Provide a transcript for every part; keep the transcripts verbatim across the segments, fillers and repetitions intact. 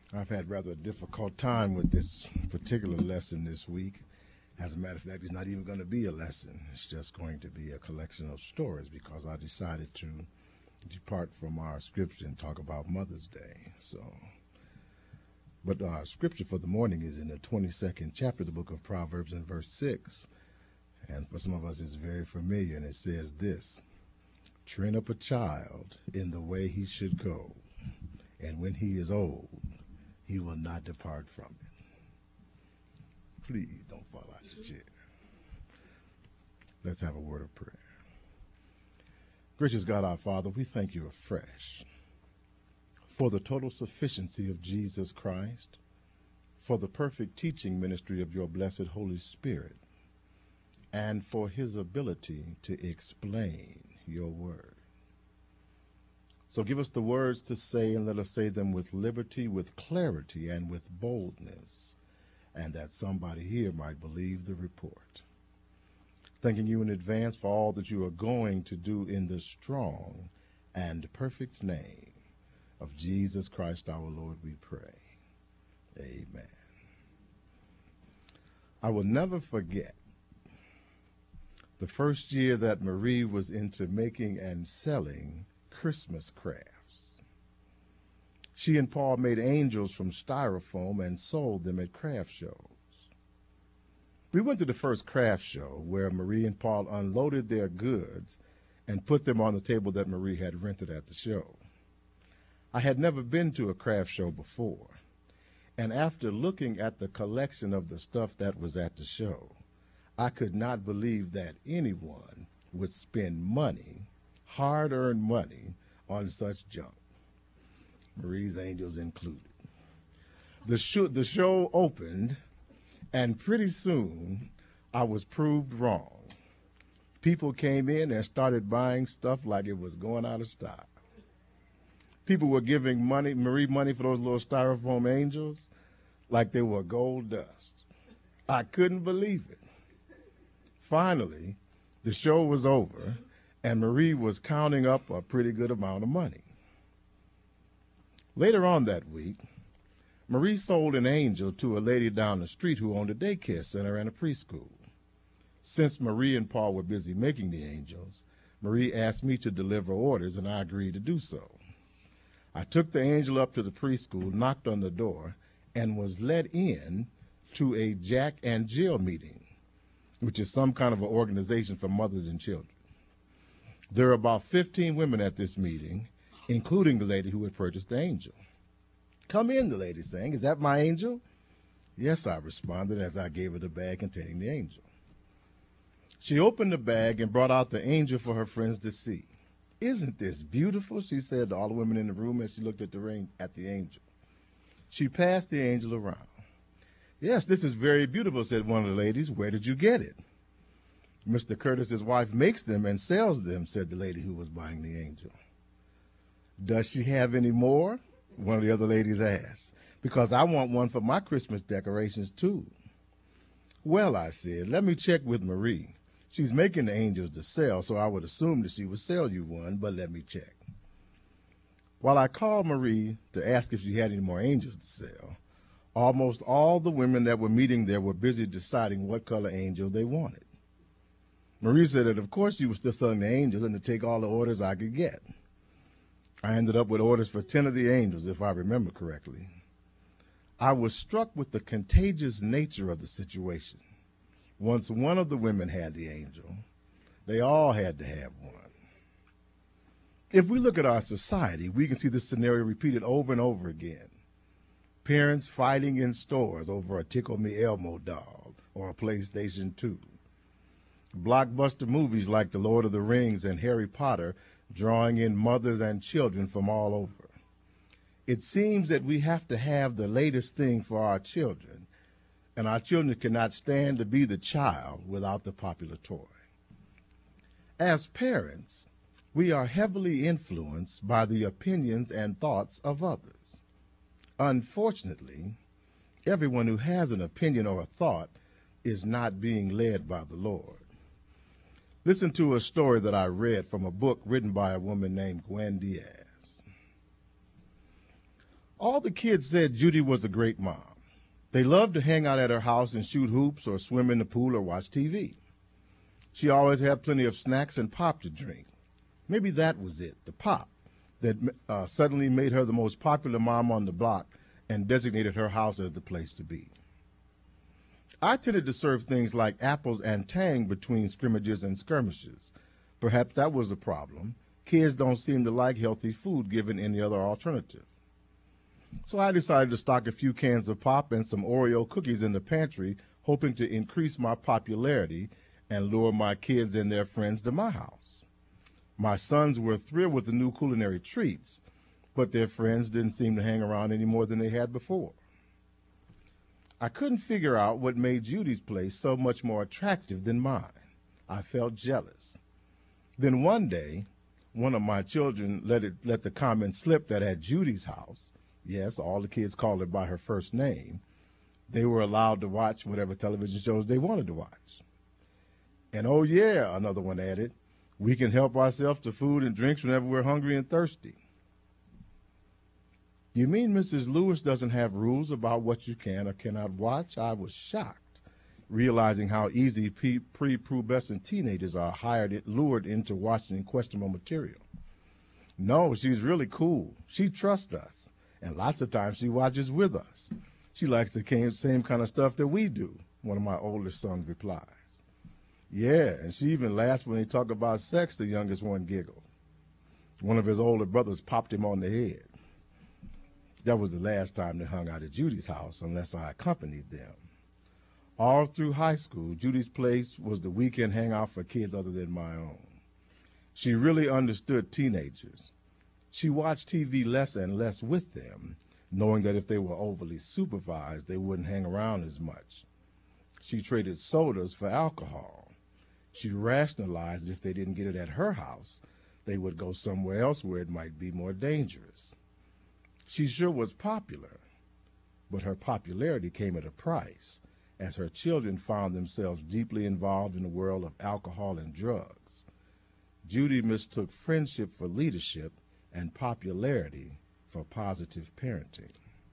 I've had rather a difficult time with this particular lesson this week. As a matter of fact, it's not even going to be a lesson. It's just going to be a collection of stories because I decided to depart from our scripture and talk about Mother's Day. So, but our scripture for the morning is in the twenty-second chapter of the book of Proverbs in verse six. And for some of us, it's very familiar, and it says this: train up a child in the way he should go, and when he is old, he will not depart from it. Please don't fall out your chair. Let's have a word of prayer. Gracious God, our Father, we thank you afresh for the total sufficiency of Jesus Christ, for the perfect teaching ministry of your blessed Holy Spirit, and for his ability to explain your word. So give us the words to say, and let us say them with liberty, with clarity, and with boldness, and that somebody here might believe the report. Thanking you in advance for all that you are going to do in the strong and perfect name of Jesus Christ our Lord, we pray. Amen. I will never forget the first year that Marie was into making and selling Christmas crafts. She and Paul made angels from styrofoam and sold them at craft shows. We went to the first craft show where Marie and Paul unloaded their goods and put them on the table that Marie had rented at the show. I had never been to a craft show before, and after looking at the collection of the stuff that was at the show, I could not believe that anyone would spend money, hard-earned money, on such junk, Marie's Angels included. The show, the show opened, and pretty soon I was proved wrong. People came in and started buying stuff like it was going out of style. People were giving money, Marie money for those little styrofoam angels like they were gold dust. I couldn't believe it. Finally, the show was over, and Marie was counting up a pretty good amount of money. Later on that week, Marie sold an angel to a lady down the street who owned a daycare center and a preschool. Since Marie and Paul were busy making the angels, Marie asked me to deliver orders, and I agreed to do so. I took the angel up to the preschool, knocked on the door, and was let in to a Jack and Jill meeting, which is some kind of an organization for mothers and children. There are about fifteen women at this meeting, including the lady who had purchased the angel. "Come in," the lady sang. "Is that my angel?" "Yes," I responded as I gave her the bag containing the angel. She opened the bag and brought out the angel for her friends to see. "Isn't this beautiful?" she said to all the women in the room as she looked at the ring, at the angel. She passed the angel around. "Yes, this is very beautiful," said one of the ladies. "Where did you get it?" "Mister Curtis's wife makes them and sells them," said the lady who was buying the angel. "Does she have any more?" one of the other ladies asked, "because I want one for my Christmas decorations too." "Well," I said, "let me check with Marie. She's making the angels to sell, so I would assume that she would sell you one, but let me check." While I called Marie to ask if she had any more angels to sell, almost all the women that were meeting there were busy deciding what color angel they wanted. Marie said that of course she was still selling the angels and to take all the orders I could get. I ended up with orders for ten of the angels, if I remember correctly. I was struck with the contagious nature of the situation. Once one of the women had the angel, they all had to have one. If we look at our society, we can see this scenario repeated over and over again. Parents fighting in stores over a Tickle Me Elmo doll or a PlayStation two. Blockbuster movies like The Lord of the Rings and Harry Potter drawing in mothers and children from all over. It seems that we have to have the latest thing for our children, and our children cannot stand to be the child without the popular toy. As parents, we are heavily influenced by the opinions and thoughts of others. Unfortunately, everyone who has an opinion or a thought is not being led by the Lord. Listen to a story that I read from a book written by a woman named Gwen Diaz. All the kids said Judy was a great mom. They loved to hang out at her house and shoot hoops or swim in the pool or watch T V. She always had plenty of snacks and pop to drink. Maybe that was it, the pop, that uh, suddenly made her the most popular mom on the block and designated her house as the place to be. I tended to serve things like apples and tang between scrimmages and skirmishes. Perhaps that was the problem. Kids don't seem to like healthy food given any other alternative. So I decided to stock a few cans of pop and some Oreo cookies in the pantry, hoping to increase my popularity and lure my kids and their friends to my house. My sons were thrilled with the new culinary treats, but their friends didn't seem to hang around any more than they had before. I couldn't figure out what made Judy's place so much more attractive than mine. I felt jealous. Then one day, one of my children let it let the comment slip that at Judy's house, yes, all the kids called her by her first name, they were allowed to watch whatever television shows they wanted to watch. And oh yeah, another one added, we can help ourselves to food and drinks whenever we're hungry and thirsty. You mean Missus Lewis doesn't have rules about what you can or cannot watch? I was shocked, realizing how easy pre-pubescent teenagers are hired, lured into watching questionable material. No, she's really cool. She trusts us, and lots of times she watches with us. She likes the same kind of stuff that we do, one of my oldest sons replies. Yeah, and she even laughs when they talk about sex, the youngest one giggled. One of his older brothers popped him on the head. That was the last time they hung out at Judy's house, unless I accompanied them. All through high school, Judy's place was the weekend hangout for kids other than my own. She really understood teenagers. She watched T V less and less with them, knowing that if they were overly supervised, they wouldn't hang around as much. She traded sodas for alcohol. She rationalized that if they didn't get it at her house, they would go somewhere else where it might be more dangerous. She sure was popular, but her popularity came at a price, as her children found themselves deeply involved in the world of alcohol and drugs. Judy mistook friendship for leadership and popularity for positive parenting.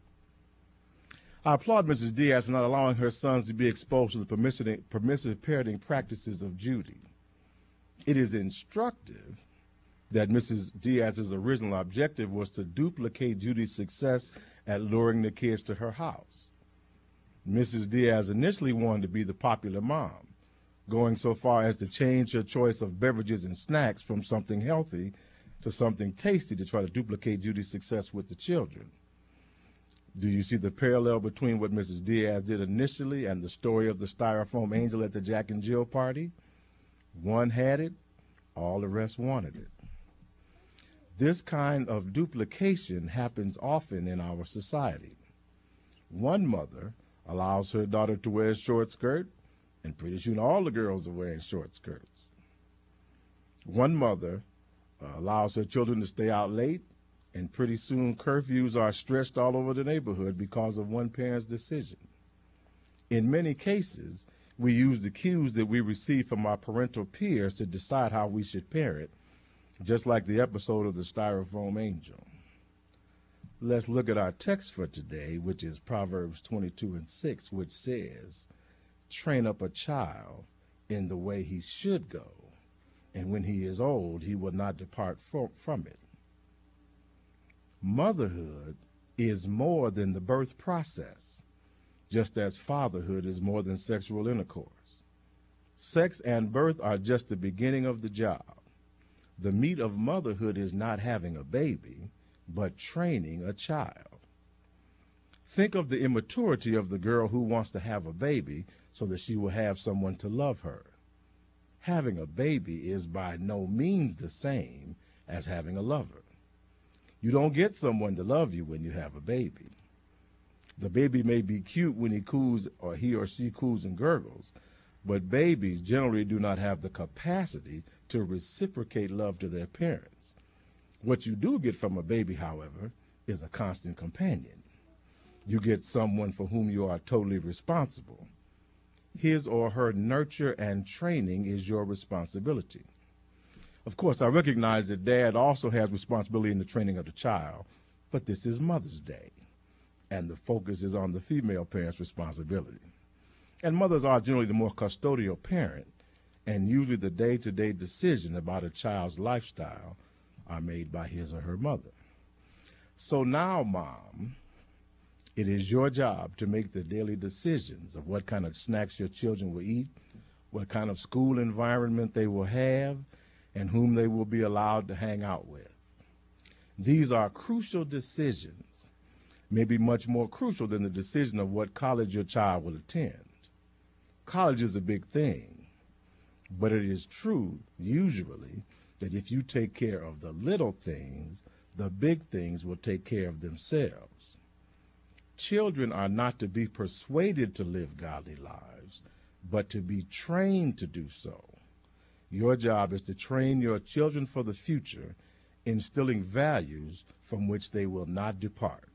I applaud Missus Diaz for not allowing her sons to be exposed to the permissive, permissive parenting practices of Judy. It is instructive that Missus Diaz's original objective was to duplicate Judy's success at luring the kids to her house. Missus Diaz initially wanted to be the popular mom, going so far as to change her choice of beverages and snacks from something healthy to something tasty to try to duplicate Judy's success with the children. Do you see the parallel between what Missus Diaz did initially and the story of the styrofoam angel at the Jack and Jill party? One had it, all the rest wanted it. This kind of duplication happens often in our society. One mother allows her daughter to wear a short skirt, and pretty soon all the girls are wearing short skirts. One mother uh, allows her children to stay out late, and pretty soon curfews are stretched all over the neighborhood because of one parent's decision. In many cases, we use the cues that we receive from our parental peers to decide how we should parent, just like the episode of the Styrofoam Angel. Let's look at our text for today, which is Proverbs twenty-two and six, which says, train up a child in the way he should go, and when he is old, he will not depart from it. Motherhood is more than the birth process, just as fatherhood is more than sexual intercourse. Sex and birth are just the beginning of the job. The meat of motherhood is not having a baby, but training a child. Think of the immaturity of the girl who wants to have a baby so that she will have someone to love her. Having a baby is by no means the same as having a lover. You don't get someone to love you when you have a baby. The baby may be cute when he coos or he or she coos and gurgles, but babies generally do not have the capacity to reciprocate love to their parents. What you do get from a baby, however, is a constant companion. You get someone for whom you are totally responsible. His or her nurture and training is your responsibility. Of course, I recognize that dad also has responsibility in the training of the child, but this is Mother's Day. and the focus is on the female parent's responsibility. And mothers are generally the more custodial parent, and usually the day-to-day decision about a child's lifestyle are made by his or her mother. So now, Mom, it is your job to make the daily decisions of what kind of snacks your children will eat, what kind of school environment they will have, and whom they will be allowed to hang out with. These are crucial decisions, maybe much more crucial than the decision of what college your child will attend. College is a big thing, but it is true, usually, that if you take care of the little things, the big things will take care of themselves. Children are not to be persuaded to live godly lives, but to be trained to do so. Your job is to train your children for the future, instilling values from which they will not depart.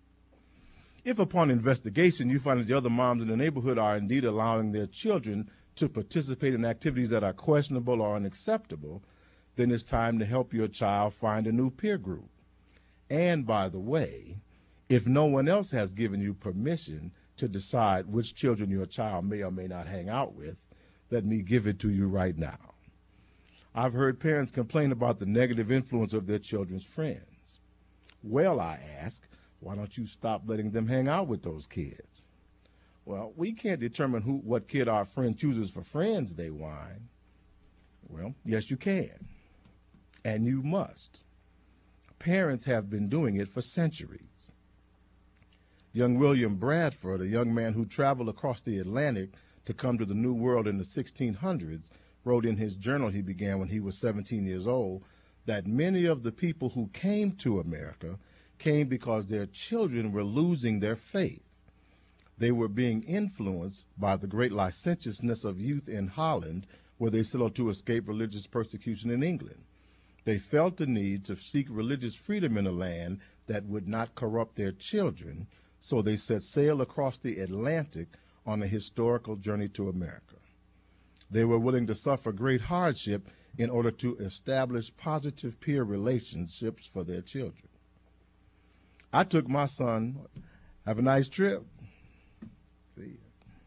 If upon investigation you find that the other moms in the neighborhood are indeed allowing their children to participate in activities that are questionable or unacceptable, then it's time to help your child find a new peer group. And by the way, if no one else has given you permission to decide which children your child may or may not hang out with, let me give it to you right now. I've heard parents complain about the negative influence of their children's friends. Well, I ask, why don't you stop letting them hang out with those kids? Well, we can't determine who, what kid our friend chooses for friends, they whine. Well, yes, you can. And you must. Parents have been doing it for centuries. Young William Bradford, a young man who traveled across the Atlantic to come to the New World in the sixteen hundreds, wrote in his journal he began when he was seventeen years old that many of the people who came to America came because their children were losing their faith. They were being influenced by the great licentiousness of youth in Holland, where they settled to escape religious persecution in England. They felt the need to seek religious freedom in a land that would not corrupt their children, so they set sail across the Atlantic on a historical journey to America. They were willing to suffer great hardship in order to establish positive peer relationships for their children. I took my son, have a nice trip. See ya.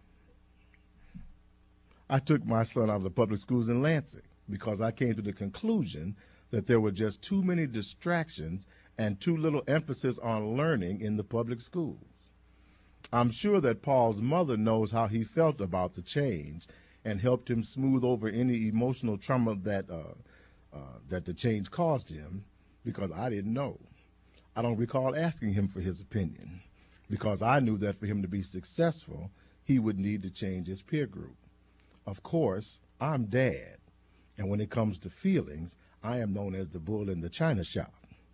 I took my son out of the public schools in Lansing because I came to the conclusion that there were just too many distractions and too little emphasis on learning in the public schools. I'm sure that Paul's mother knows how he felt about the change and helped him smooth over any emotional trauma that uh, uh, that the change caused him, because I didn't know. I don't recall asking him for his opinion, because I knew that for him to be successful, he would need to change his peer group. Of course, I'm Dad, and when it comes to feelings, I am known as the bull in the china shop.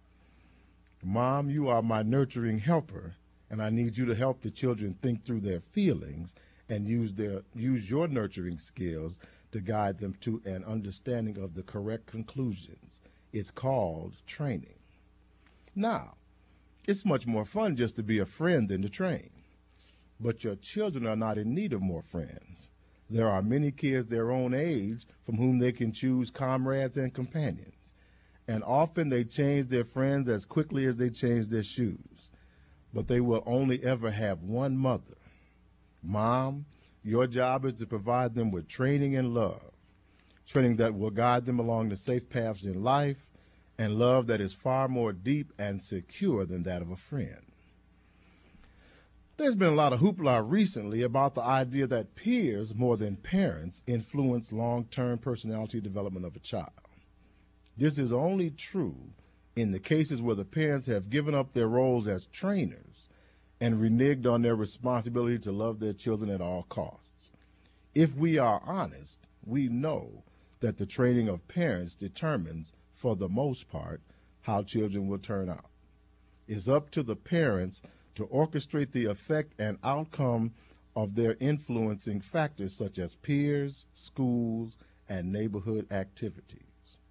Mom, you are my nurturing helper, and I need you to help the children think through their feelings and use their use your nurturing skills to guide them to an understanding of the correct conclusions. It's called training. Now, it's much more fun just to be a friend than to train. But your children are not in need of more friends. There are many kids their own age from whom they can choose comrades and companions. And often they change their friends as quickly as they change their shoes. But they will only ever have one mother. Mom, your job is to provide them with training and love. Training that will guide them along the safe paths in life, and love that is far more deep and secure than that of a friend. There's been a lot of hoopla recently about the idea that peers, more than parents, influence long-term personality development of a child. This is only true in the cases where the parents have given up their roles as trainers and reneged on their responsibility to love their children at all costs. If we are honest, we know that the training of parents determines, for the most part, how children will turn out. It's up to the parents to orchestrate the effect and outcome of their influencing factors such as peers, schools, and neighborhood activities.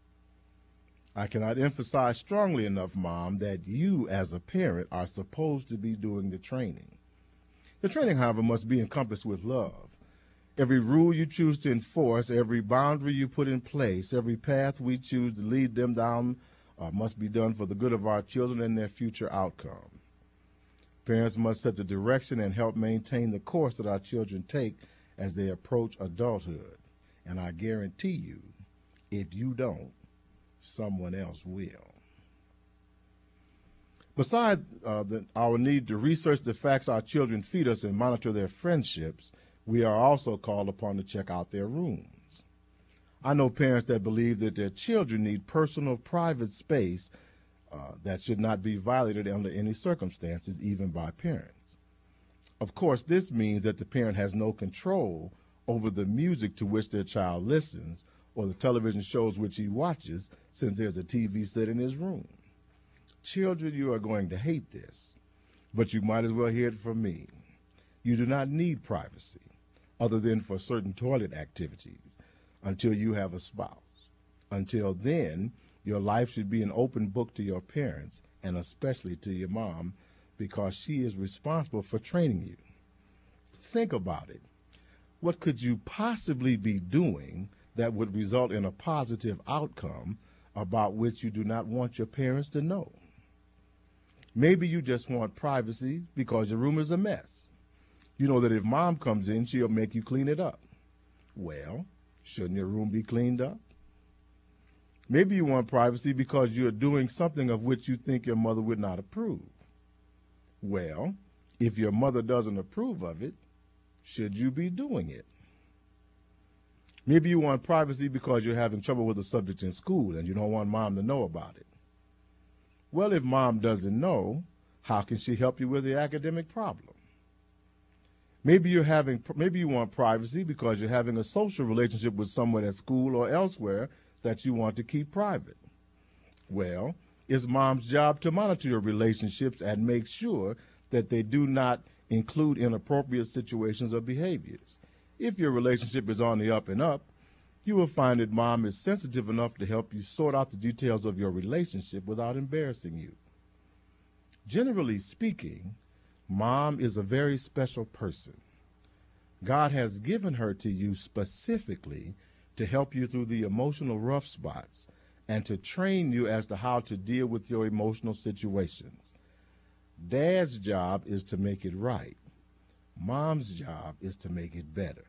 I cannot emphasize strongly enough, Mom, that you as a parent are supposed to be doing the training. The training, however, must be encompassed with love. Every rule you choose to enforce, every boundary you put in place, every path we choose to lead them down uh, must be done for the good of our children and their future outcome. Parents must set the direction and help maintain the course that our children take as they approach adulthood. And I guarantee you, if you don't, someone else will. Besides uh, the, our need to research the facts our children feed us and monitor their friendships, we are also called upon to check out their rooms. I know parents that believe that their children need personal, private space uh, that should not be violated under any circumstances, even by parents. Of course, this means that the parent has no control over the music to which their child listens or the television shows which he watches, since there's a T V set in his room. Children, you are going to hate this, but you might as well hear it from me. You do not need privacy, other than for certain toilet activities, until you have a spouse. Until then, your life should be an open book to your parents, and especially to your mom, because she is responsible for training you. Think about it. What could you possibly be doing that would result in a positive outcome about which you do not want your parents to know? Maybe you just want privacy because your room is a mess. You know that if mom comes in, she'll make you clean it up. Well, shouldn't your room be cleaned up? Maybe you want privacy because you're doing something of which you think your mother would not approve. Well, if your mother doesn't approve of it, should you be doing it? Maybe you want privacy because you're having trouble with a subject in school and you don't want mom to know about it. Well, if mom doesn't know, how can she help you with the academic problem? Maybe you're having, maybe you want privacy because you're having a social relationship with someone at school or elsewhere that you want to keep private. Well, it's mom's job to monitor your relationships and make sure that they do not include inappropriate situations or behaviors. If your relationship is on the up and up, you will find that mom is sensitive enough to help you sort out the details of your relationship without embarrassing you. Generally speaking, mom is a very special person. God has given her to you specifically to help you through the emotional rough spots and to train you as to how to deal with your emotional situations. Dad's job is to make it right. Mom's job is to make it better.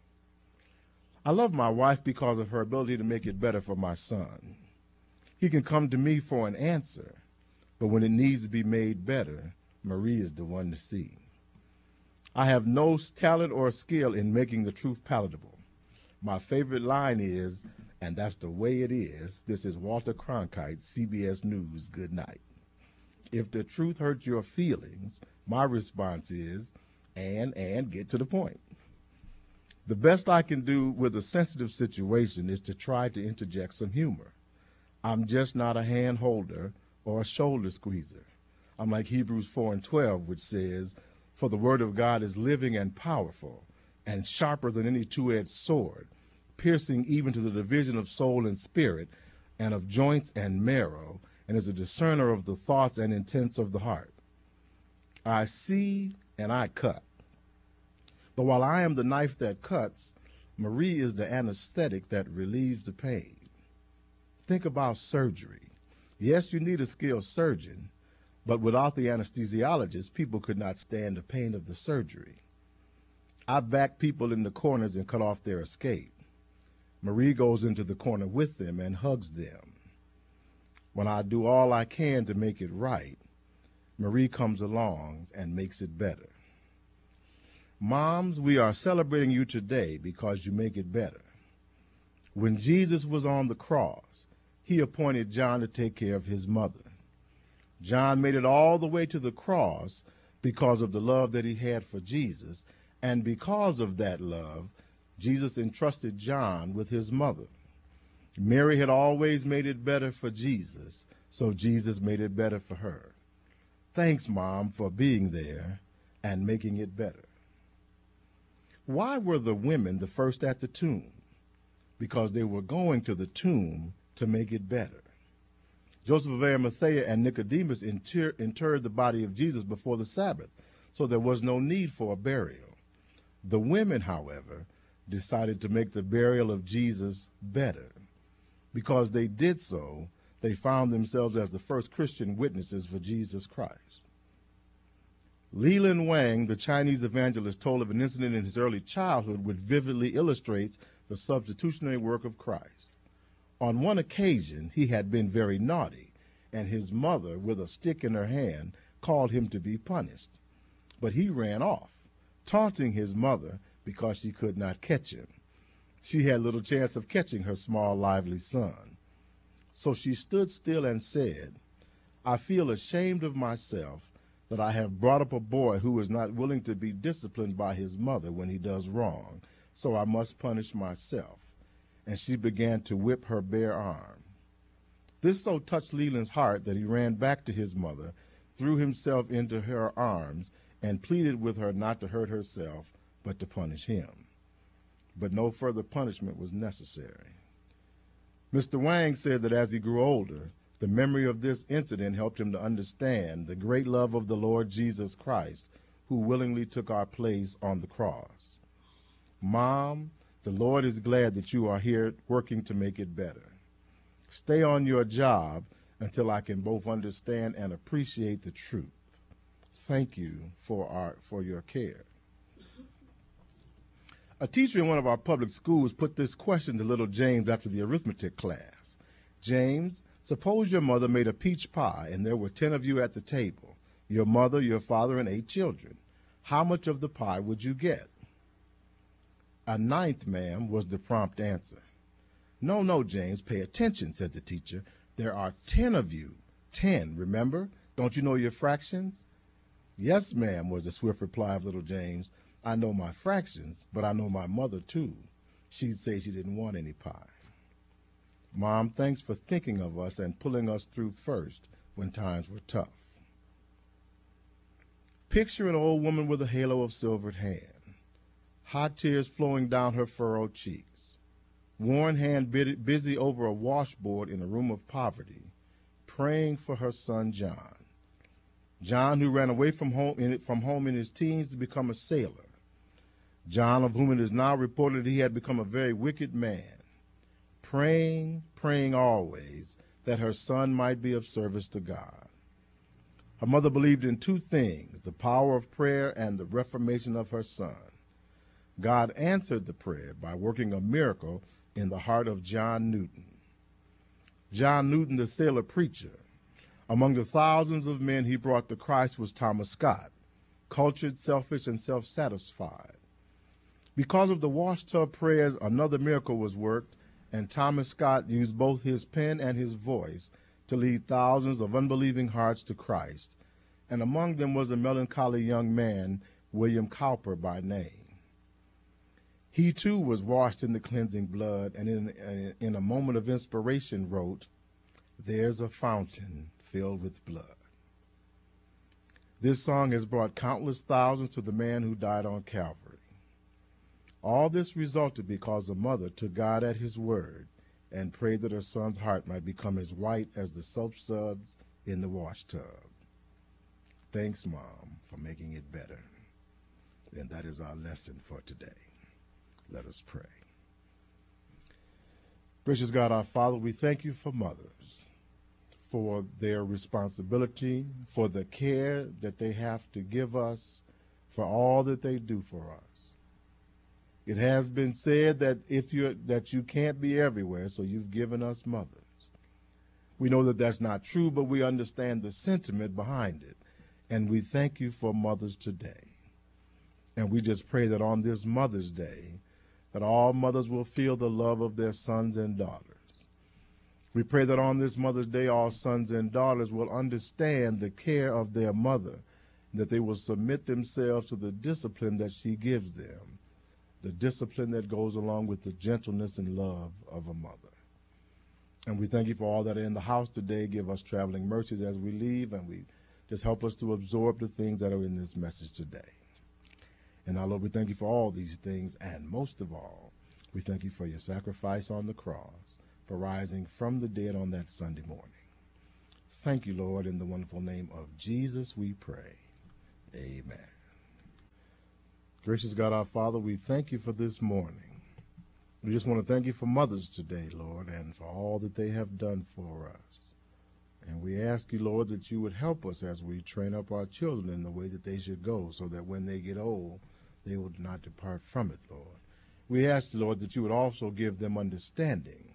I love my wife because of her ability to make it better for my son. He can come to me for an answer, but when it needs to be made better, Marie is the one to see. I have no talent or skill in making the truth palatable. My favorite line is, and that's the way it is, this is Walter Cronkite, C B S News, good night. If the truth hurts your feelings, my response is, and, and get to the point. The best I can do with a sensitive situation is to try to interject some humor. I'm just not a hand holder or a shoulder squeezer. I'm like Hebrews four and twelve, which says, for the word of God is living and powerful and sharper than any two-edged sword, piercing even to the division of soul and spirit and of joints and marrow, and is a discerner of the thoughts and intents of the heart. I see and I cut. But while I am the knife that cuts, Marie is the anesthetic that relieves the pain. Think about surgery. Yes, you need a skilled surgeon, but without the anesthesiologist, people could not stand the pain of the surgery. I back people in the corners and cut off their escape. Marie goes into the corner with them and hugs them. When I do all I can to make it right, Marie comes along and makes it better. Moms, we are celebrating you today because you make it better. When Jesus was on the cross, he appointed John to take care of his mother. John made it all the way to the cross because of the love that he had for Jesus, and because of that love, Jesus entrusted John with his mother. Mary had always made it better for Jesus, so Jesus made it better for her. Thanks, Mom, for being there and making it better. Why were the women the first at the tomb? Because they were going to the tomb to make it better. Joseph of Arimathea and Nicodemus inter- interred the body of Jesus before the Sabbath, so there was no need for a burial. The women, however, decided to make the burial of Jesus better. Because they did so, they found themselves as the first Christian witnesses for Jesus Christ. Leland Wang, the Chinese evangelist, told of an incident in his early childhood which vividly illustrates the substitutionary work of Christ. On one occasion, he had been very naughty, and his mother, with a stick in her hand, called him to be punished. But he ran off, taunting his mother because she could not catch him. She had little chance of catching her small, lively son. So she stood still and said, "I feel ashamed of myself that I have brought up a boy who is not willing to be disciplined by his mother when he does wrong, so I must punish myself." And she began to whip her bare arm. This so touched Leland's heart that he ran back to his mother, threw himself into her arms, and pleaded with her not to hurt herself, but to punish him. But no further punishment was necessary. Mister Wang said that as he grew older, the memory of this incident helped him to understand the great love of the Lord Jesus Christ, who willingly took our place on the cross. Mom, the Lord is glad that you are here working to make it better. Stay on your job until I can both understand and appreciate the truth. Thank you for our for your care. A teacher in one of our public schools put this question to little James after the arithmetic class. "James, suppose your mother made a peach pie and there were ten of you at the table, your mother, your father, and eight children. How much of the pie would you get?" "A ninth, ma'am," was the prompt answer. "No, no, James, pay attention," said the teacher. "There are ten of you. Ten, remember? Don't you know your fractions?" "Yes, ma'am," was the swift reply of little James. "I know my fractions, but I know my mother, too. She'd say she didn't want any pie." Mom, thanks for thinking of us and pulling us through first when times were tough. Picture an old woman with a halo of silvered hand, hot tears flowing down her furrowed cheeks, worn hand busy over a washboard in a room of poverty, praying for her son John. John, who ran away from home in, from home in his teens to become a sailor. John, of whom it is now reported he had become a very wicked man. Praying, praying always that her son might be of service to God. Her mother believed in two things, the power of prayer and the reformation of her son. God answered the prayer by working a miracle in the heart of John Newton. John Newton, the sailor preacher. Among the thousands of men he brought to Christ was Thomas Scott, cultured, selfish, and self-satisfied. Because of the washtub prayers, another miracle was worked, and Thomas Scott used both his pen and his voice to lead thousands of unbelieving hearts to Christ, and among them was a melancholy young man, William Cowper by name. He too was washed in the cleansing blood, and in, in a moment of inspiration wrote, "There's a fountain filled with blood." This song has brought countless thousands to the man who died on Calvary. All this resulted because the mother took God at his word and prayed that her son's heart might become as white as the soap suds in the washtub. Thanks, Mom, for making it better. And that is our lesson for today. Let us pray. Gracious God, our Father, we thank you for mothers, for their responsibility, for the care that they have to give us, for all that they do for us. It has been said that if you that you can't be everywhere, so you've given us mothers. We know that that's not true, but we understand the sentiment behind it, and we thank you for mothers today. And we just pray that on this Mother's Day, that all mothers will feel the love of their sons and daughters. We pray that on this Mother's Day, all sons and daughters will understand the care of their mother, that they will submit themselves to the discipline that she gives them, the discipline that goes along with the gentleness and love of a mother. And we thank you for all that are in the house today. Give us traveling mercies as we leave, and we just help us to absorb the things that are in this message today. And our Lord, we thank you for all these things, and most of all, we thank you for your sacrifice on the cross, for rising from the dead on that Sunday morning. Thank you, Lord, in the wonderful name of Jesus we pray. Amen. Gracious God, our Father, we thank you for this morning. We just want to thank you for mothers today, Lord, and for all that they have done for us. And we ask you, Lord, that you would help us as we train up our children in the way that they should go, so that when they get old, they would not depart from it, Lord. We ask you, Lord, that you would also give them understanding.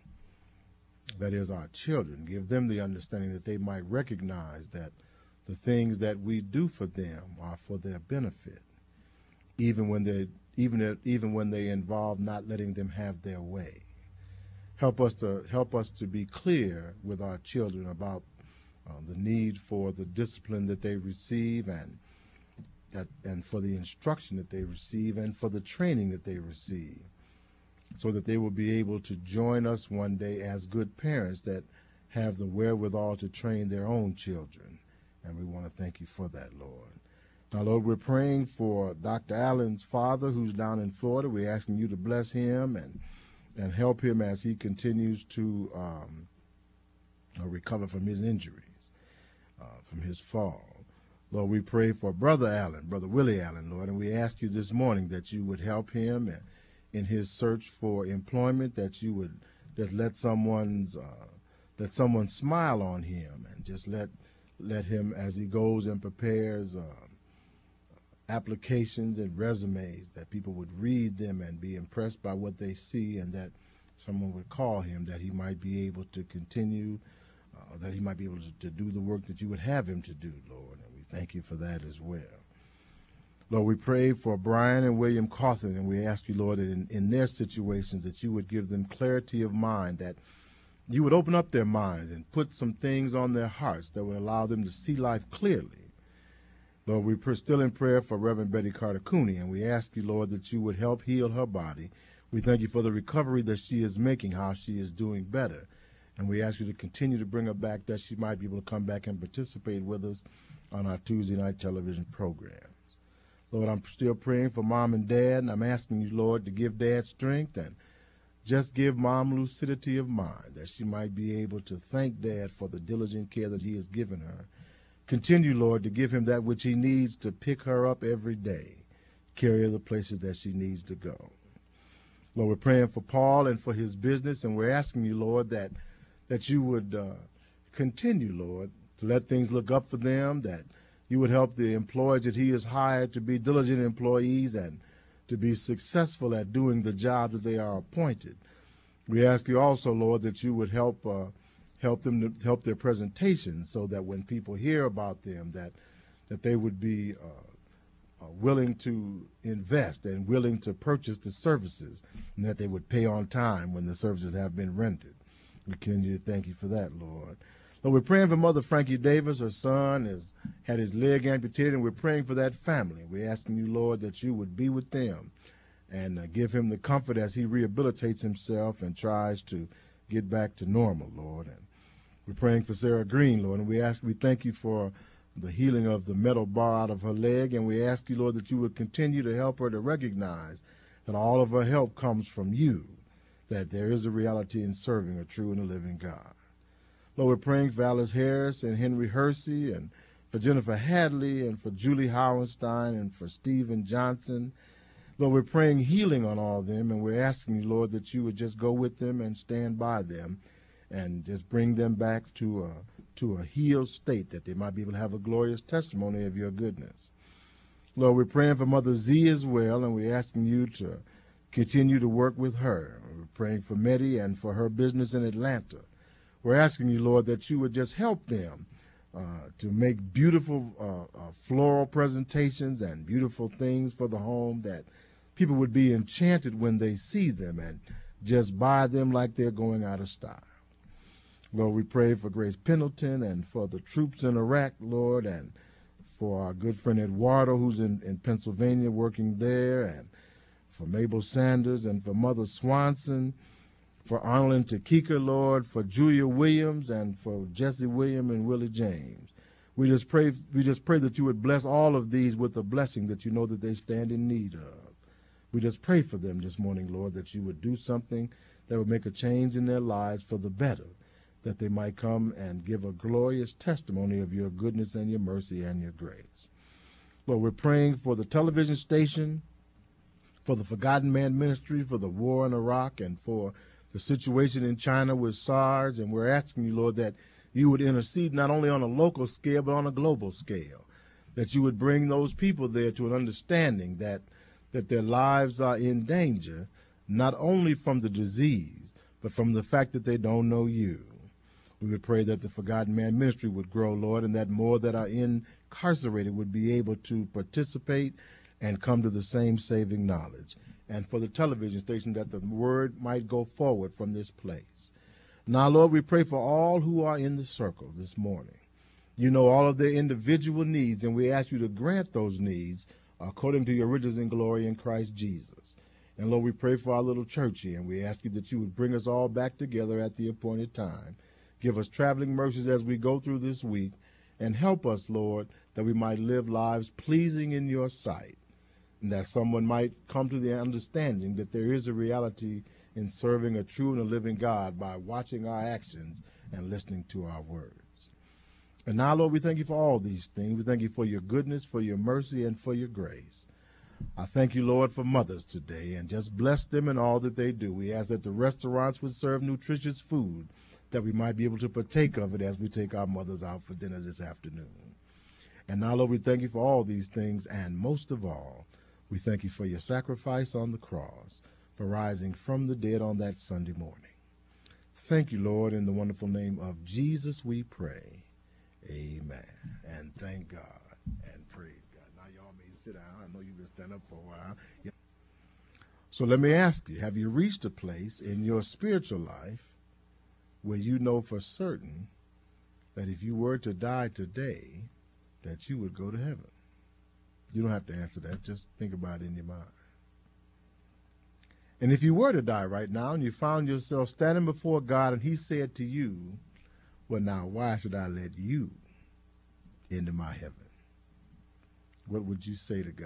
That is, our children. Give them the understanding that they might recognize that the things that we do for them are for their benefit, even when they even even when they involve not letting them have their way. Help us to help us to be clear with our children about uh, the need for the discipline that they receive, and that, and for the instruction that they receive, and for the training that they receive, so that they will be able to join us one day as good parents that have the wherewithal to train their own children. And we want to thank you for that, Lord. Now, Lord, we're praying for Doctor Allen's father, who's down in Florida. We're asking you to bless him and and help him as he continues to um, uh, recover from his injuries, uh, from his fall. Lord, we pray for Brother Allen, Brother Willie Allen, Lord, and we ask you this morning that you would help him and in his search for employment, that you would just let someone's uh, let someone smile on him, and just let let him, as he goes and prepares uh, applications and resumes, that people would read them and be impressed by what they see, and that someone would call him, that he might be able to continue, uh, that he might be able to, to do the work that you would have him to do, Lord. And we thank you for that as well. Lord, we pray for Brian and William Cawthon, and we ask you, Lord, that in, in their situations, that you would give them clarity of mind, that you would open up their minds and put some things on their hearts that would allow them to see life clearly. Lord, we're still in prayer for Reverend Betty Carter Cooney, and we ask you, Lord, that you would help heal her body. We thank you for the recovery that she is making, how she is doing better. And we ask you to continue to bring her back, that she might be able to come back and participate with us on our Tuesday night television programs. Lord, I'm still praying for Mom and Dad, and I'm asking you, Lord, to give Dad strength and just give Mom lucidity of mind, that she might be able to thank Dad for the diligent care that he has given her. Continue, Lord, to give him that which he needs to pick her up every day, carry her the places that she needs to go. Lord, we're praying for Paul and for his business, and we're asking you, Lord, that that you would uh, continue, Lord, to let things look up for them, that you would help the employees that he has hired to be diligent employees and to be successful at doing the job that they are appointed. We ask you also, Lord, that you would help uh, help them to help their presentation, so that when people hear about them, that that they would be uh, uh, willing to invest and willing to purchase the services, and that they would pay on time when the services have been rendered. We continue to thank you for that, Lord. Lord, we're praying for Mother Frankie Davis. Her son has had his leg amputated, and we're praying for that family. We're asking you, Lord, that you would be with them and uh, give him the comfort as he rehabilitates himself and tries to get back to normal, Lord. And we're praying for Sarah Green, Lord, and we ask, we thank you for the healing of the metal bar out of her leg, and we ask you, Lord, that you would continue to help her to recognize that all of her help comes from you, that there is a reality in serving a true and a living God. Lord, we're praying for Alice Harris and Henry Hersey, and for Jennifer Hadley, and for Julie Howenstein, and for Stephen Johnson. Lord, we're praying healing on all of them, and we're asking you, Lord, that you would just go with them and stand by them and just bring them back to a, to a healed state, that they might be able to have a glorious testimony of your goodness. Lord, we're praying for Mother Z as well, and we're asking you to continue to work with her. We're praying for Meddy and for her business in Atlanta. We're asking you, Lord, that you would just help them uh, to make beautiful uh, uh, floral presentations and beautiful things for the home, that people would be enchanted when they see them and just buy them like they're going out of style. Lord, we pray for Grace Pendleton and for the troops in Iraq, Lord, and for our good friend Eduardo, who's in, in Pennsylvania working there, and for Mabel Sanders, and for Mother Swanson, for Arnold and Takika, Lord, for Julia Williams, and for Jesse William and Willie James. We just pray we just pray that you would bless all of these with a blessing that you know that they stand in need of. We just pray for them this morning, Lord, that you would do something that would make a change in their lives for the better, that they might come and give a glorious testimony of your goodness and your mercy and your grace. Lord, we're praying for the television station, for the Forgotten Man Ministry, for the war in Iraq, and for the situation in China with SARS, and we're asking you, Lord, that You would intercede not only on a local scale, but on a global scale. That you would bring those people there to an understanding that, that their lives are in danger, not only from the disease, but from the fact that they don't know you. We would pray that the Forgotten Man ministry would grow, Lord, and that more that are incarcerated would be able to participate and come to the same saving knowledge. And for the television station, that the word might go forward from this place. Now, Lord, we pray for all who are in the circle this morning. You know all of their individual needs, and we ask you to grant those needs according to your riches and glory in Christ Jesus. And, Lord, we pray for our little church here, and we ask you that you would bring us all back together at the appointed time. Give us traveling mercies as we go through this week, and help us, Lord, that we might live lives pleasing in your sight, and that someone might come to the understanding that there is a reality in serving a true and a living God by watching our actions and listening to our words. And now, Lord, we thank you for all these things. We thank you for your goodness, for your mercy, and for your grace. I thank you, Lord, for mothers today, and just bless them in all that they do. We ask that the restaurants would serve nutritious food, that we might be able to partake of it as we take our mothers out for dinner this afternoon. And now, Lord, we thank you for all these things, and most of all, we thank you for your sacrifice on the cross, for rising from the dead on that Sunday morning. Thank you, Lord, in the wonderful name of Jesus we pray. Amen. And thank God and praise God. Now y'all may sit down. I know you've been standing up for a while. Yeah. So let me ask you, have you reached a place in your spiritual life where you know for certain that if you were to die today, that you would go to heaven? You don't have to answer that. Just think about it in your mind. And if you were to die right now and you found yourself standing before God and he said to you, well, now, why should I let you into my heaven? What would you say to God?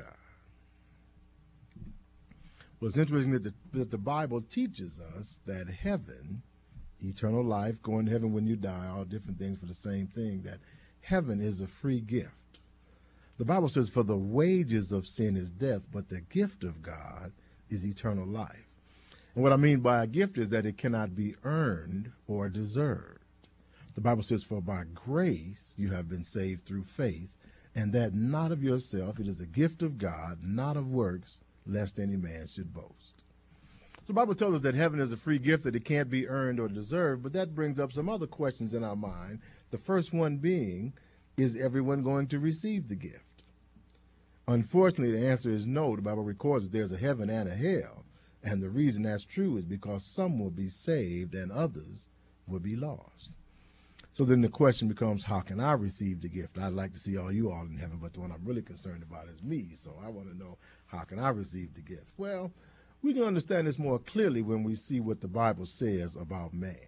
Well, it's interesting that the, that the Bible teaches us that heaven, eternal life, going to heaven when you die, all different things for the same thing, that heaven is a free gift. The Bible says, for the wages of sin is death, but the gift of God is eternal life. And what I mean by a gift is that it cannot be earned or deserved. The Bible says, for by grace you have been saved through faith, and that not of yourself, it is a gift of God, not of works, lest any man should boast. So the Bible tells us that heaven is a free gift, that it can't be earned or deserved, but that brings up some other questions in our mind. The first one being, is everyone going to receive the gift? Unfortunately, the answer is no. The Bible records that there's a heaven and a hell, and the reason that's true is because some will be saved and others will be lost. So then the question becomes, how can I receive the gift? I'd like to see all you all in heaven, but the one I'm really concerned about is me. So I want to know, how can I receive the gift? Well, we can understand this more clearly when we see what the Bible says about man.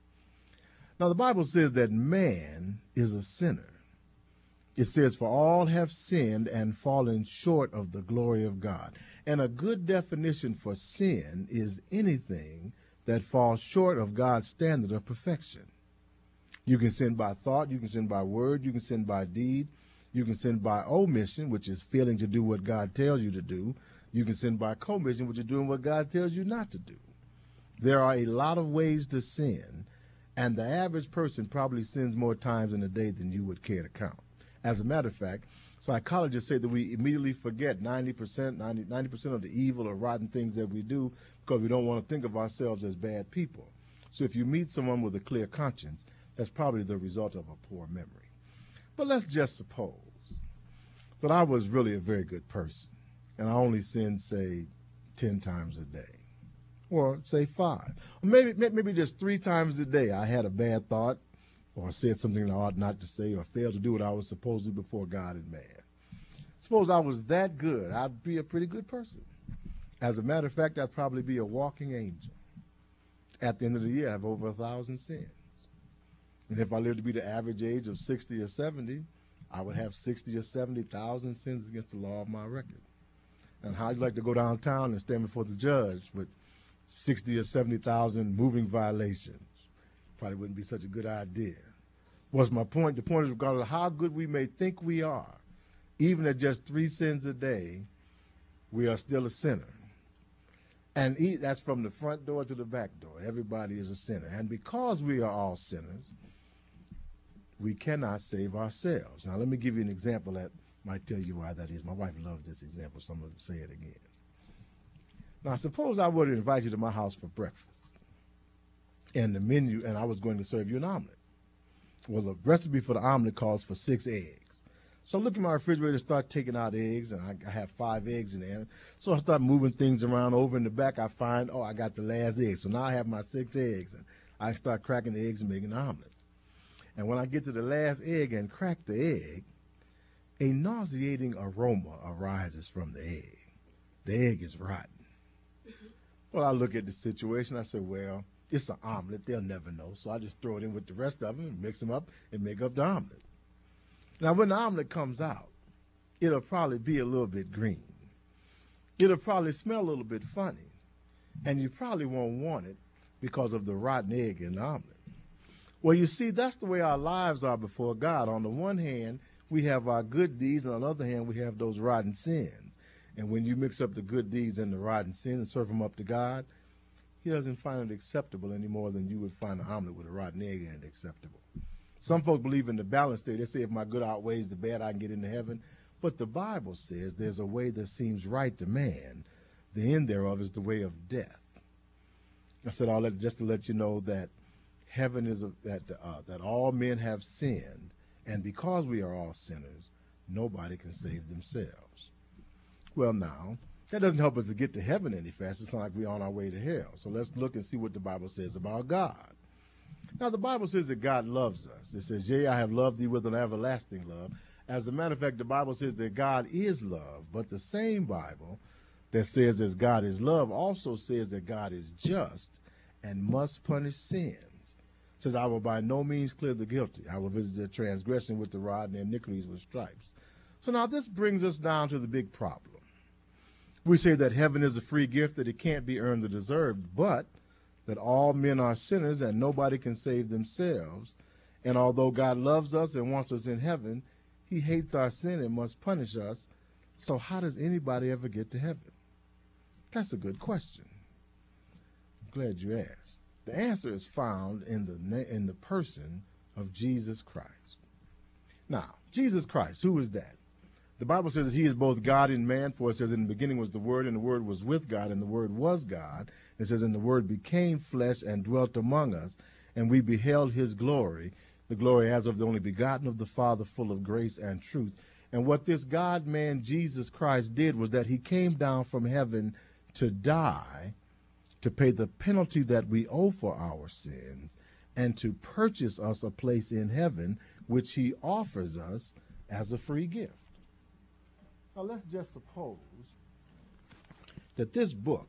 Now, the Bible says that man is a sinner. It says, for all have sinned and fallen short of the glory of God. And a good definition for sin is anything that falls short of God's standard of perfection. You can sin by thought, you can sin by word, you can sin by deed, you can sin by omission, which is failing to do what God tells you to do. You can sin by commission, which is doing what God tells you not to do. There are a lot of ways to sin, and the average person probably sins more times in a day than you would care to count. As a matter of fact, psychologists say that we immediately forget ninety percent, ninety, ninety percent of the evil or rotten things that we do because we don't want to think of ourselves as bad people. So if you meet someone with a clear conscience, that's probably the result of a poor memory. But let's just suppose that I was really a very good person, and I only sinned, say, ten times a day, or say five. Or maybe, maybe just three times a day I had a bad thought, or said something I ought not to say, or failed to do what I was supposed to before God and man. Suppose I was that good, I'd be a pretty good person. As a matter of fact, I'd probably be a walking angel. At the end of the year, I have over a thousand sins. And if I lived to be the average age of sixty or seventy, I would have sixty or seventy thousand sins against the law of my record. And how'd you like to go downtown and stand before the judge with sixty or seventy thousand moving violations? Probably wouldn't be such a good idea. What's my point? The point is, regardless of how good we may think we are, even at just three sins a day, we are still a sinner. And that's from the front door to the back door. Everybody is a sinner. And because we are all sinners, we cannot save ourselves. Now, let me give you an example that might tell you why that is. My wife loves this example, so I'm going to say it again. Now, suppose I were to invite you to my house for breakfast, and the menu, and I was going to serve you an omelet. Well, the recipe for the omelet calls for six eggs. So I look in my refrigerator, start taking out eggs, and I, I have five eggs in there. So I start moving things around. Over in the back, I find, oh, I got the last egg. So now I have my six eggs, and I start cracking the eggs and making an omelet. And when I get to the last egg and crack the egg, a nauseating aroma arises from the egg. The egg is rotten. Well, I look at the situation. I say, well, it's an omelet. They'll never know. So I just throw it in with the rest of them, mix them up, and make up the omelet. Now, when the omelet comes out, it'll probably be a little bit green. It'll probably smell a little bit funny. And you probably won't want it because of the rotten egg in the omelet. Well, you see, that's the way our lives are before God. On the one hand, we have our good deeds, and on the other hand, we have those rotten sins. And when you mix up the good deeds and the rotten sins and serve them up to God, he doesn't find it acceptable any more than you would find an omelet with a rotten egg in it acceptable. Some folks believe in the balance theory. They say if my good outweighs the bad, I can get into heaven. But the Bible says there's a way that seems right to man. The end thereof is the way of death. I said all that just to let you know that heaven is a, that uh, that all men have sinned, and because we are all sinners, nobody can save themselves. Well, now, that doesn't help us to get to heaven any faster. It's not like we're on our way to hell. So let's look and see what the Bible says about God. Now, the Bible says that God loves us. It says, yea, I have loved thee with an everlasting love. As a matter of fact, the Bible says that God is love, but the same Bible that says that God is love also says that God is just and must punish sins. It says, I will by no means clear the guilty. I will visit their transgression with the rod and their iniquities with stripes. So now this brings us down to the big problem. We say that heaven is a free gift, that it can't be earned or deserved, but that all men are sinners and nobody can save themselves. And although God loves us and wants us in heaven, he hates our sin and must punish us. So how does anybody ever get to heaven? That's a good question. I'm glad you asked. The answer is found in the in the person of Jesus Christ. Now, Jesus Christ, who is that? The Bible says that he is both God and man, for it says in the beginning was the Word, and the Word was with God, and the Word was God. It says, and the Word became flesh and dwelt among us, and we beheld his glory, the glory as of the only begotten of the Father, full of grace and truth. And what this God-man Jesus Christ did was that he came down from heaven to die, to pay the penalty that we owe for our sins, and to purchase us a place in heaven, which he offers us as a free gift. Now, let's just suppose that this book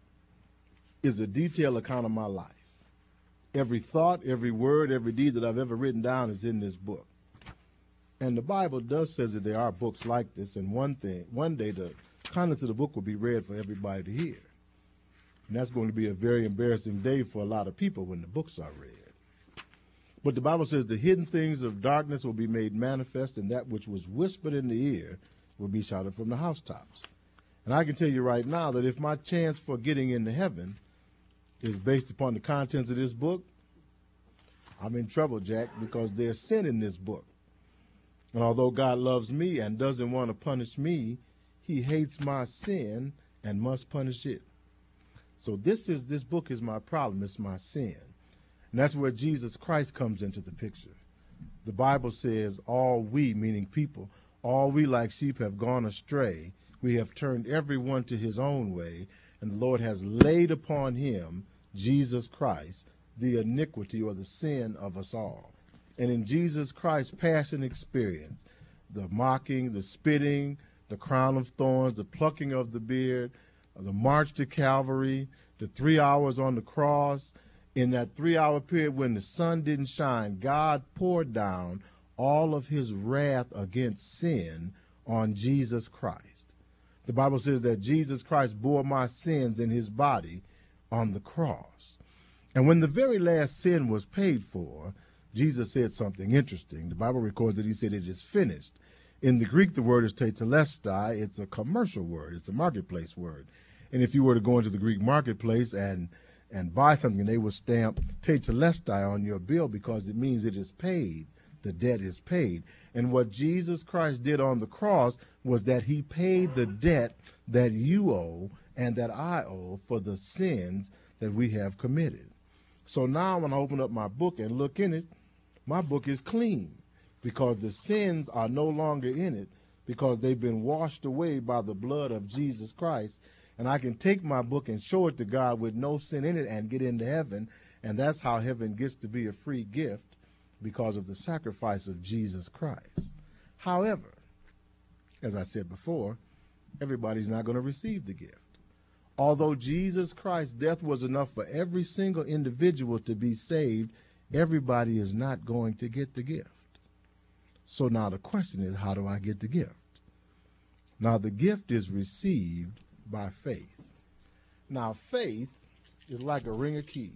is a detailed account of my life. Every thought, every word, every deed that I've ever written down is in this book. And the Bible does say that there are books like this, and one thing, one day the contents of the book will be read for everybody to hear. And that's going to be a very embarrassing day for a lot of people when the books are read. But the Bible says the hidden things of darkness will be made manifest, and that which was whispered in the ear will be shouted from the housetops. And I can tell you right now that if my chance for getting into heaven is based upon the contents of this book, I'm in trouble, Jack, because there's sin in this book. And although God loves me and doesn't want to punish me, he hates my sin and must punish it. So this is this book is my problem. It's my sin. And that's where Jesus Christ comes into the picture. The Bible says all we, meaning people, all we like sheep have gone astray. We have turned everyone to his own way, and the Lord has laid upon him, Jesus Christ, the iniquity or the sin of us all. And in Jesus Christ's passion experience, the mocking, the spitting, the crown of thorns, the plucking of the beard, the march to Calvary, the three hours on the cross, in that three-hour period when the sun didn't shine, God poured down all of his wrath against sin on Jesus Christ. The Bible says that Jesus Christ bore my sins in his body on the cross. And when the very last sin was paid for, Jesus said something interesting. The Bible records that he said it is finished. In the Greek, the word is tetelestai. It's a commercial word. It's a marketplace word. And if you were to go into the Greek marketplace and and buy something, they would stamp tetelestai on your bill because it means it is paid. the debt is paid. And what Jesus Christ did on the cross was that he paid the debt that you owe and that I owe for the sins that we have committed. So now when I open up my book and look in it, my book is clean because the sins are no longer in it because they've been washed away by the blood of Jesus Christ. And I can take my book and show it to God with no sin in it and get into heaven. And that's how heaven gets to be a free gift because of the sacrifice of Jesus Christ. However, as I said before, everybody's not going to receive the gift. Although Jesus Christ's death was enough for every single individual to be saved, everybody is not going to get the gift. So now the question is, how do I get the gift? Now the gift is received by faith. Now faith is like a ring of keys.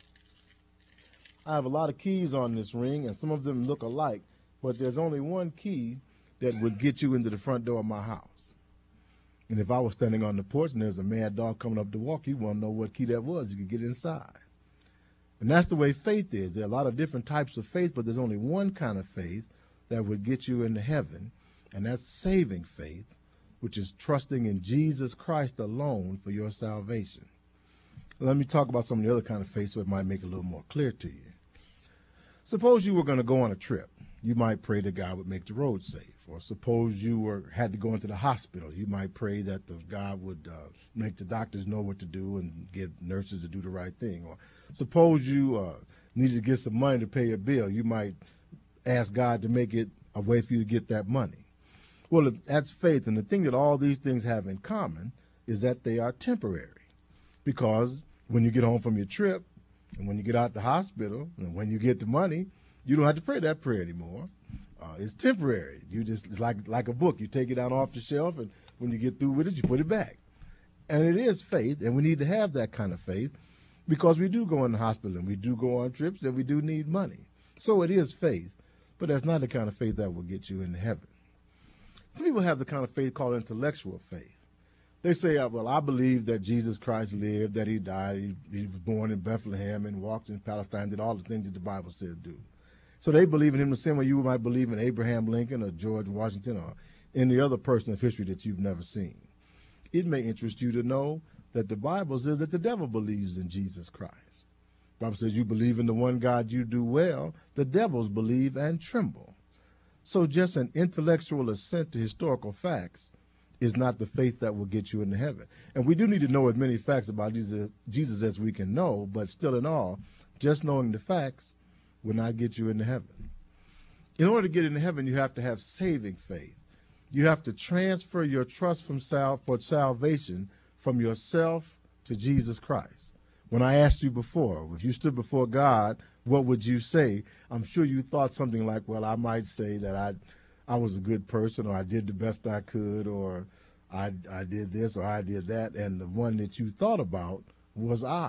I have a lot of keys on this ring, and some of them look alike, but there's only one key that would get you into the front door of my house. And if I was standing on the porch and there's a mad dog coming up to walk, you want to know what key that was. You could get inside. And that's the way faith is. There are a lot of different types of faith, but there's only one kind of faith that would get you into heaven, and that's saving faith, which is trusting in Jesus Christ alone for your salvation. Let me talk about some of the other kind of faith so it might make it a little more clear to you. Suppose you were going to go on a trip. You might pray that God would make the road safe. Or suppose you were had to go into the hospital. You might pray that the God would uh, make the doctors know what to do and get nurses to do the right thing. Or suppose you uh, needed to get some money to pay a bill. You might ask God to make it a way for you to get that money. Well, that's faith. And the thing that all these things have in common is that they are temporary. Because when you get home from your trip, and when you get out the hospital, and when you get the money, you don't have to pray that prayer anymore. Uh, it's temporary. You just it's like like a book. You take it out off the shelf, and when you get through with it, you put it back. And it is faith, and we need to have that kind of faith because we do go in the hospital, and we do go on trips, and we do need money. So it is faith, but that's not the kind of faith that will get you into heaven. Some people have the kind of faith called intellectual faith. They say, well, I believe that Jesus Christ lived, that he died, he, he was born in Bethlehem and walked in Palestine, did all the things that the Bible said do. So they believe in him the same way you might believe in Abraham Lincoln or George Washington or any other person of history that you've never seen. It may interest you to know that the Bible says that the devil believes in Jesus Christ. The Bible says you believe in the one God, you do well. The devils believe and tremble. So just an intellectual assent to historical facts is not the faith that will get you into heaven. And we do need to know as many facts about Jesus, Jesus as we can know, but still in all, just knowing the facts will not get you into heaven. In order to get into heaven, you have to have saving faith. You have to transfer your trust from sal- for salvation from yourself to Jesus Christ. When I asked you before, if you stood before God, what would you say? I'm sure you thought something like, well, I might say that I I was a good person, or I did the best I could, or I, I did this, or I did that, and the one that you thought about was I.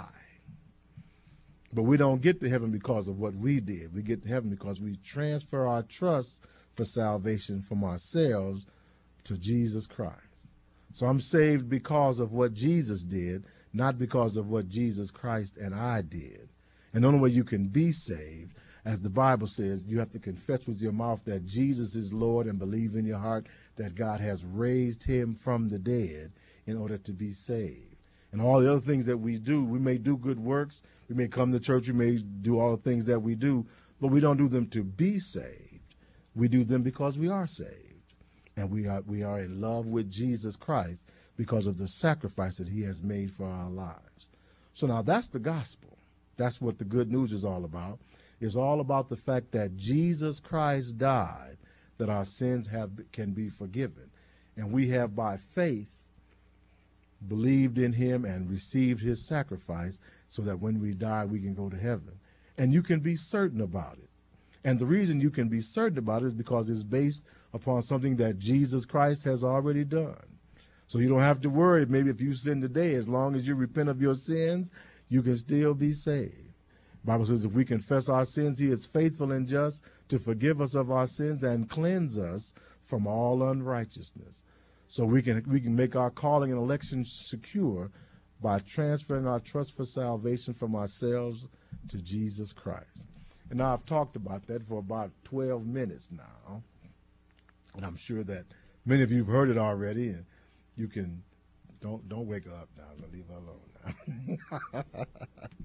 But we don't get to heaven because of what we did. We get to heaven because we transfer our trust for salvation from ourselves to Jesus Christ. So I'm saved because of what Jesus did, not because of what Jesus Christ and I did. And the only way you can be saved, as the Bible says, you have to confess with your mouth that Jesus is Lord and believe in your heart that God has raised him from the dead in order to be saved. And all the other things that we do, we may do good works, we may come to church, we may do all the things that we do, but we don't do them to be saved. We do them because we are saved. And we are we are in love with Jesus Christ because of the sacrifice that he has made for our lives. So now that's the gospel. That's what the good news is all about. It's all about the fact that Jesus Christ died, that our sins have can be forgiven. And we have by faith believed in him and received his sacrifice so that when we die, we can go to heaven. And you can be certain about it. And the reason you can be certain about it is because it's based upon something that Jesus Christ has already done. So you don't have to worry. Maybe if you sin today, as long as you repent of your sins, you can still be saved. The Bible says if we confess our sins, he is faithful and just to forgive us of our sins and cleanse us from all unrighteousness. So we can we can make our calling and election secure by transferring our trust for salvation from ourselves to Jesus Christ. And now I've talked about that for about twelve minutes now. And I'm sure that many of you have heard it already, and you can, don't don't wake her up now. I'm going to leave her alone now.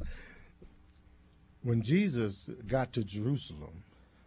When Jesus got to Jerusalem,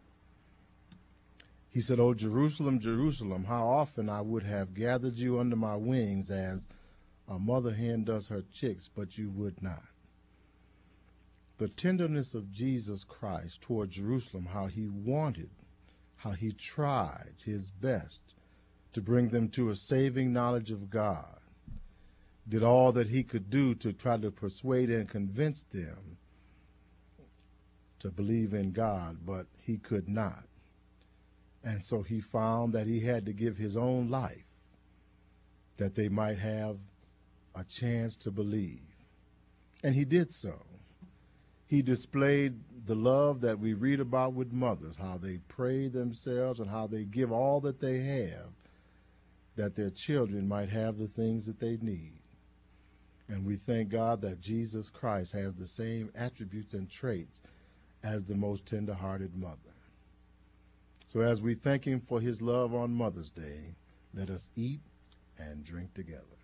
he said, "O Jerusalem, Jerusalem, how often I would have gathered you under my wings as a mother hen does her chicks, but you would not." The tenderness of Jesus Christ toward Jerusalem, how he wanted, how he tried his best to bring them to a saving knowledge of God, did all that he could do to try to persuade and convince them to believe in God, but he could not. And so he found that he had to give his own life that they might have a chance to believe. And he did so. He displayed the love that we read about with mothers, how they pray themselves and how they give all that they have that their children might have the things that they need. And we thank God that Jesus Christ has the same attributes and traits as the most tender-hearted mother. So as we thank him for his love on Mother's Day, let us eat and drink together.